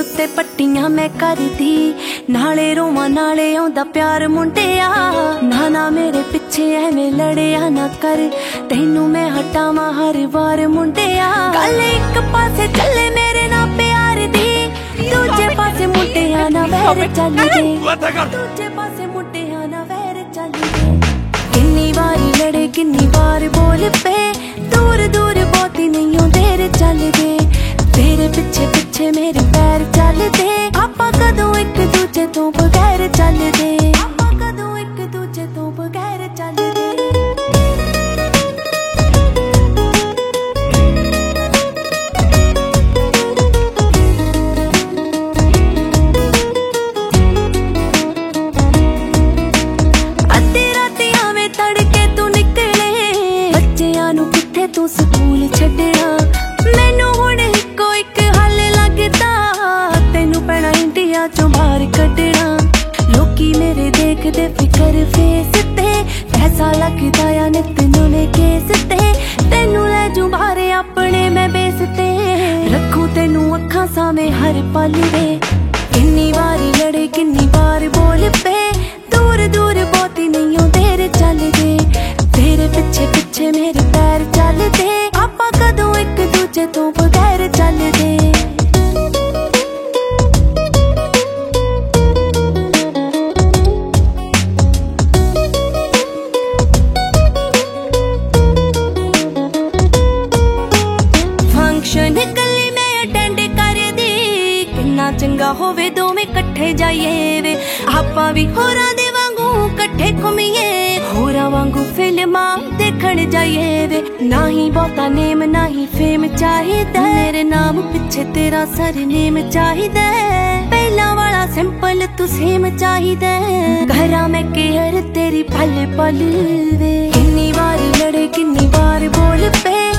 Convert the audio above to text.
उत्ते पट्टियां मैं करदी, नाले रोवां नाले आउंदा प्यार मुंडिया। ना ना मेरे पिछे एवें लड़िया ना कर, तैनू मैं हटावां हर बार मुंडिया। गल एक पासे चले मेरे ना प्यार दी, दूजे पासे मुंडिया ना वैर चल दे, दूजे पासे मुंडिया ना वैर चल दे। किन्नी बारी लड़े किन्नी बार बोल पे, दूर दूर बहुती नहीं हो देर चल दे। तेरे पिछे पिछे मेरे पैर चलदे, आपां कदों एक दूजे तो बगैर चलदे, आपां कदों एक दूजे तो बगैर चलदे। अद्धी राती आवें तड़के तू निकले, बच्चियां नूं कित्थे तू स्कूल छड्डना। मैनू हुण इक्को इक हल लगदा, तैनू पैणा इंडिया चों बाहर कड्डना। लोकी मेरे देखदे फिकर फेस ते, पैसा लगदा या नित नूने केस ते। तैनू लै जूं बाहर अपने मैं बेस ते, रखूं तैनू अखां सामे हर पल वे। किन्नी बारी लड़े किन्नी बार बोल पे, दूर दूर बहुती नहीं हो देर चल दे। तेरे पिछे पिछे मेरे पैर चलदे, आपां कदों एक दूजे तो बगैर चल दे। फंक्शन गली में अटेंड कर दी, किन्ना चंगा होवे दोवें कट्ठे जाइए वे। आपां भी होरां दे वांगू कट्ठे घुमीए, होरां वांगू फिल्मां देखण जाइए वे। ना ही बहुता नेम ना ही फेम चाहिदा, मेरे नाम पिछे तेरा सरनेम चाहिदा। पहला वाला सिंपल तू सेम चाहिदा, घरा मैं केयर तेरी पल पल वे। किन्नी बारी लड़े किन्नी बार बोल पे,